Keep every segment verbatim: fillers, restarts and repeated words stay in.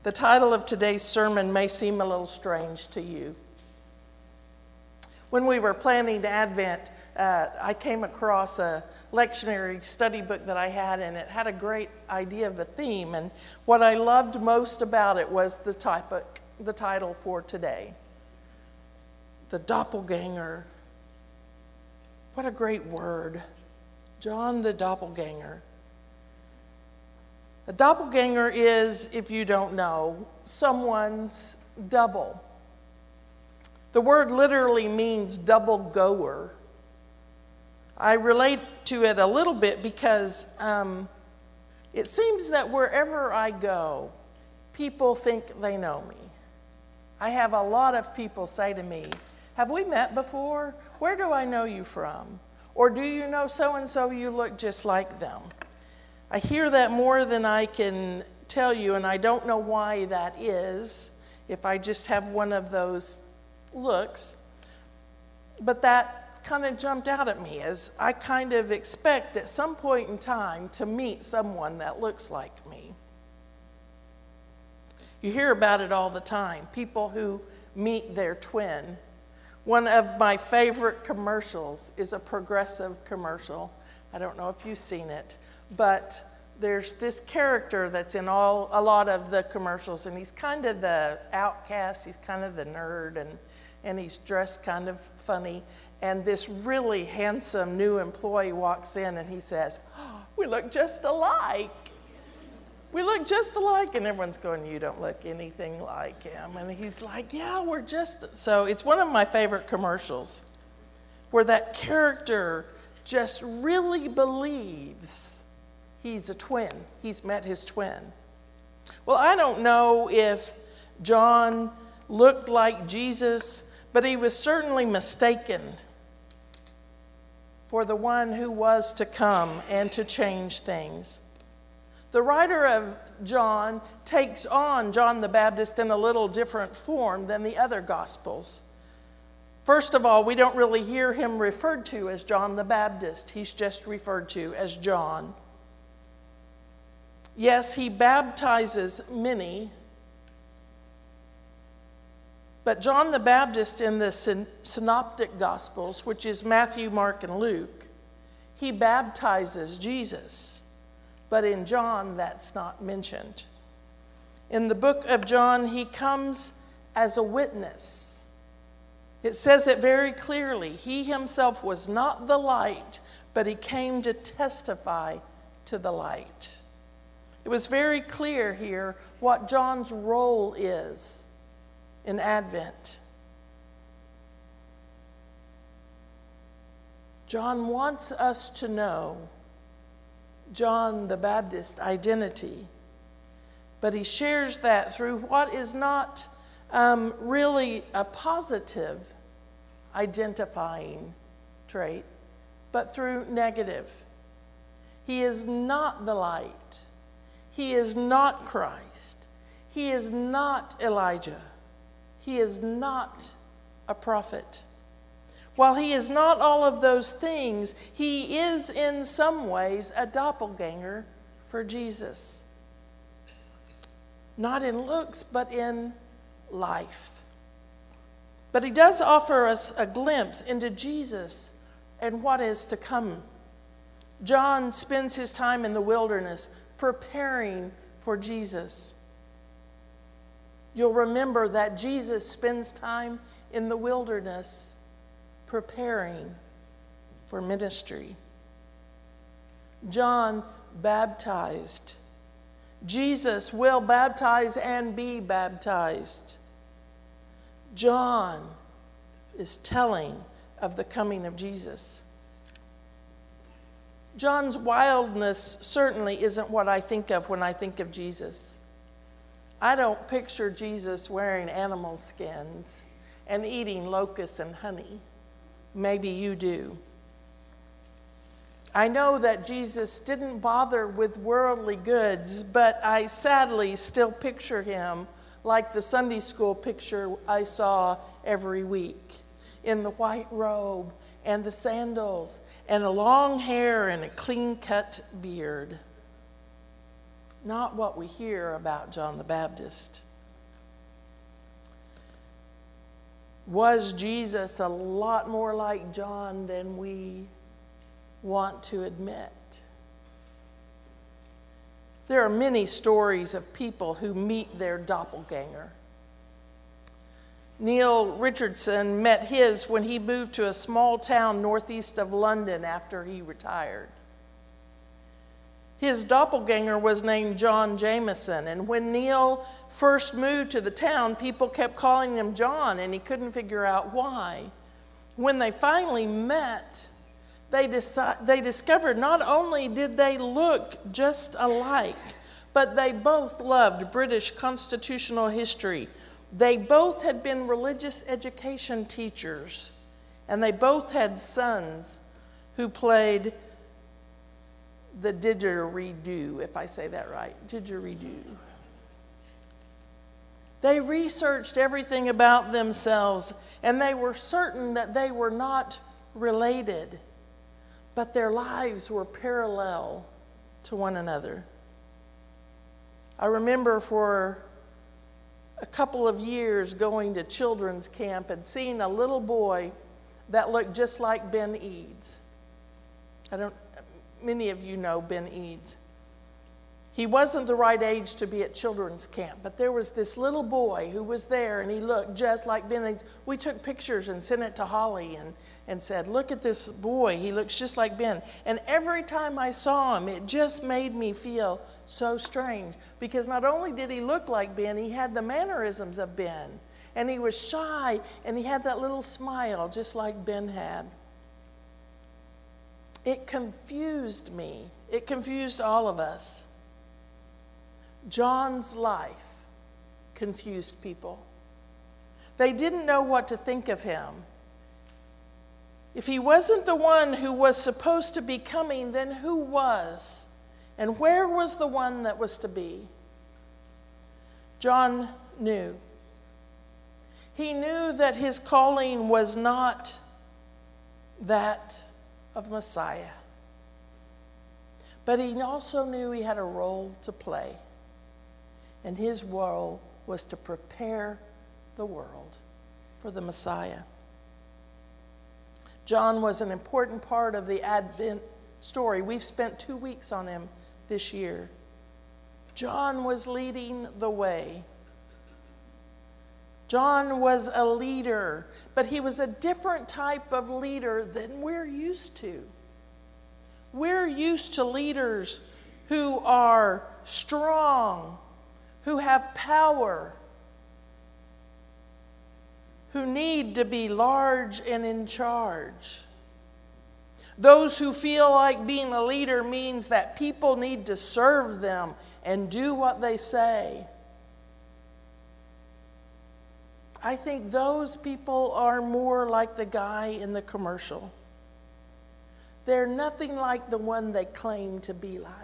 The title of today's sermon may seem a little strange to you. When we were planning Advent, uh, I came across a lectionary study book that I had, and it had a great idea of a theme. And what I loved most about it was the topic, the title for today, The Doppelganger. What a great word. John the Doppelganger. A doppelganger is, if you don't know, someone's double. The word literally means double goer. I relate to it a little bit because um, it seems that wherever I go, people think they know me. I have a lot of people say to me, "Have we met before? Where do I know you from? Or do you know so-and-so? You look just like them." I hear that more than I can tell you, and I don't know why that is, if I just have one of those looks. But that kind of jumped out at me as I kind of expect at some point in time to meet someone that looks like me. You hear about it all the time, people who meet their twin. One of my favorite commercials is a Progressive commercial. I don't know if you've seen it, but there's this character that's in all a lot of the commercials, and he's kind of the outcast, he's kind of the nerd, and, and he's dressed kind of funny. And this really handsome new employee walks in and he says, "Oh, we look just alike. We look just alike." And everyone's going, "You don't look anything like him." And he's like, "Yeah, we're just..." So it's one of my favorite commercials where that character just really believes he's a twin. He's met his twin. Well, I don't know if John looked like Jesus, but he was certainly mistaken for the one who was to come and to change things. The writer of John takes on John the Baptist in a little different form than the other Gospels. First of all, we don't really hear him referred to as John the Baptist. He's just referred to as John. Yes, he baptizes many, but John the Baptist in the Synoptic Gospels, which is Matthew, Mark, and Luke, he baptizes Jesus, but in John that's not mentioned. In the book of John, he comes as a witness. It says it very clearly. He himself was not the light, but he came to testify to the light. It was very clear here what John's role is in Advent. John wants us to know John the Baptist's identity, but he shares that through what is not Um, really a positive identifying trait, but through negative. He is not the light. He is not Christ. He is not Elijah. He is not a prophet. While he is not all of those things, he is in some ways a doppelganger for Jesus. Not in looks, but in life. But he does offer us a glimpse into Jesus and what is to come. John spends his time in the wilderness preparing for Jesus. You'll remember that Jesus spends time in the wilderness preparing for ministry. John baptized. Jesus will baptize and be baptized. John is telling of the coming of Jesus. John's wildness certainly isn't what I think of when I think of Jesus. I don't picture Jesus wearing animal skins and eating locusts and honey. Maybe you do. I know that Jesus didn't bother with worldly goods, but I sadly still picture him like the Sunday school picture I saw every week, in the white robe and the sandals and a long hair and a clean-cut beard. not what we hear about John the Baptist. Was Jesus a lot more like John than we want to admit? There are many stories of people who meet their doppelganger. Neil Richardson met his when he moved to a small town northeast of London after he retired. His doppelganger was named John Jameson, and when Neil first moved to the town, people kept calling him John, and he couldn't figure out why. When they finally met, they, deci- they discovered not only did they look just alike, but they both loved British constitutional history. They both had been religious education teachers, and they both had sons who played the didgeridoo, if I say that right, didgeridoo. They researched everything about themselves, and they were certain that they were not related, but their lives were parallel to one another. I remember for a couple of years going to children's camp and seeing a little boy that looked just like Ben Eads. I don't Many of you know Ben Eads. He wasn't the right age to be at children's camp, but there was this little boy who was there, and he looked just like Ben Eads. We took pictures and sent it to Holly and, and said, look at this boy. He looks just like Ben. And every time I saw him, it just made me feel so strange, because not only did he look like Ben, he had the mannerisms of Ben. And he was shy, and he had that little smile just like Ben had. It confused me. It confused all of us. John's life confused people. They didn't know what to think of him. If he wasn't the one who was supposed to be coming, then who was? And where was the one that was to be? John knew. He knew that his calling was not that of Messiah. But he also knew he had a role to play. And his role was to prepare the world for the Messiah. John was an important part of the Advent story. We've spent two weeks on him this year. John was leading the way. John was a leader, but he was a different type of leader than we're used to. We're used to leaders who are strong, who have power, who need to be large and in charge. Those who feel like being a leader means that people need to serve them and do what they say. I think those people are more like the guy in the commercial. They're nothing like the one they claim to be like.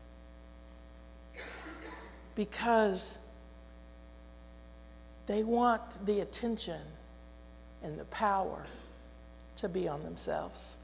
Because they want the attention and the power to be on themselves.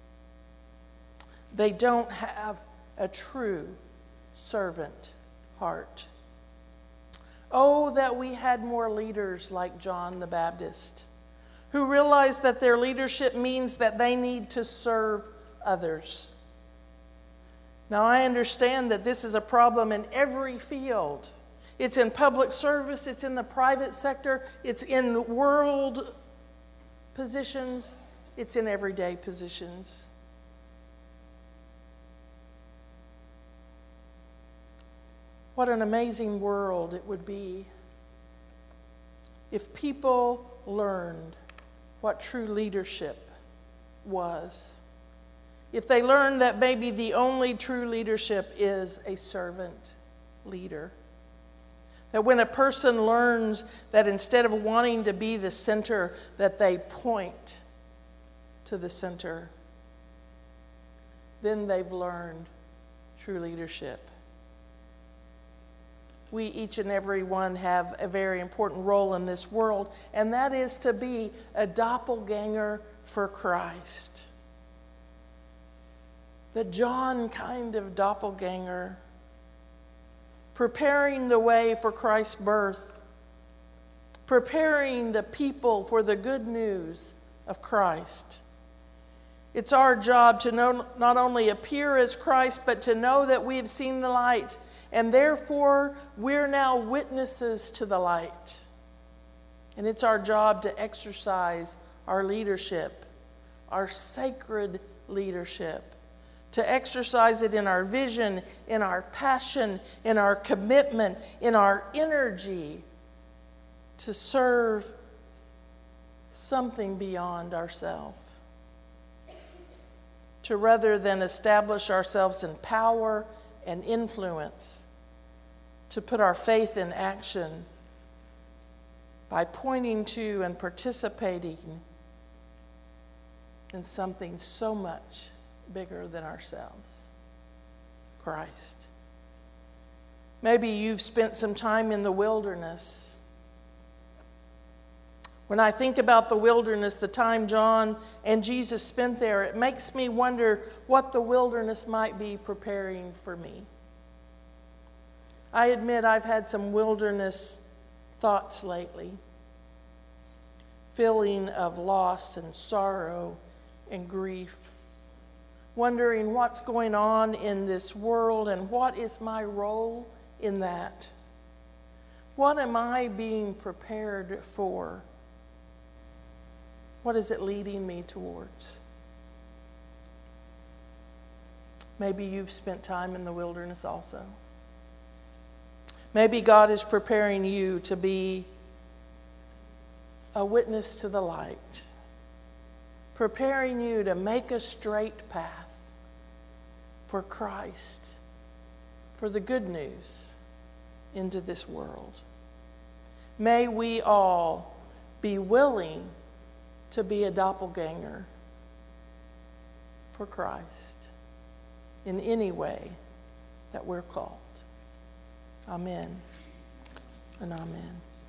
They don't have a true servant heart. Oh, that we had more leaders like John the Baptist, who realize that their leadership means that they need to serve others. Now, I understand that this is a problem in every field. It's in public service, it's in the private sector, it's in world positions, it's in everyday positions. What an amazing world it would be if people learned what true leadership was. If they learned that maybe the only true leadership is a servant leader. That when a person learns that instead of wanting to be the center, that they point to the center, then they've learned true leadership. We, each and every one, have a very important role in this world, and that is to be a doppelganger for Christ. The John kind of doppelganger preparing the way for Christ's birth, preparing the people for the good news of Christ. It's our job to know, not only appear as Christ, but to know that we have seen the light, and therefore we're now witnesses to the light. And it's our job to exercise our leadership, our sacred leadership, to exercise it in our vision, in our passion, in our commitment, in our energy to serve something beyond ourselves. To rather than establish ourselves in power and influence, to put our faith in action by pointing to and participating in something so much bigger than ourselves, Christ. Maybe you've spent some time in the wilderness. When I think about the wilderness, the time John and Jesus spent there, it makes me wonder what the wilderness might be preparing for me. I admit I've had some wilderness thoughts lately, feeling of loss and sorrow and grief, wondering what's going on in this world and what is my role in that. What am I being prepared for? What is it leading me towards? Maybe you've spent time in the wilderness also. Maybe God is preparing you to be a witness to the light, preparing you to make a straight path for Christ, for the good news into this world. May we all be willing to be a doppelganger for Christ in any way that we're called. Amen and amen.